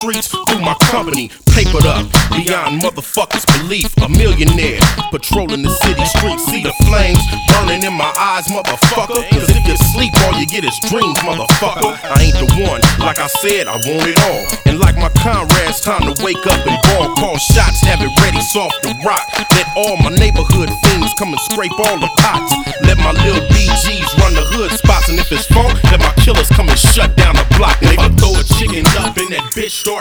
streets through my company, papered up beyond motherfuckers' belief. A millionaire patrolling the city streets, see the flames burning in my eyes, motherfucker. Cause if you sleep, all you get is dreams, motherfucker. I ain't the one, like I said, I want it all. And like my comrades, time to wake up and ball. Call shots, have it ready, soft to rock. Let all my neighborhood fiends come and scrape all the pots. Let my little BGs run the hood spots. And if it's funk, let my killers come and shut down the block. And if I throw a chicken up in that bitch, start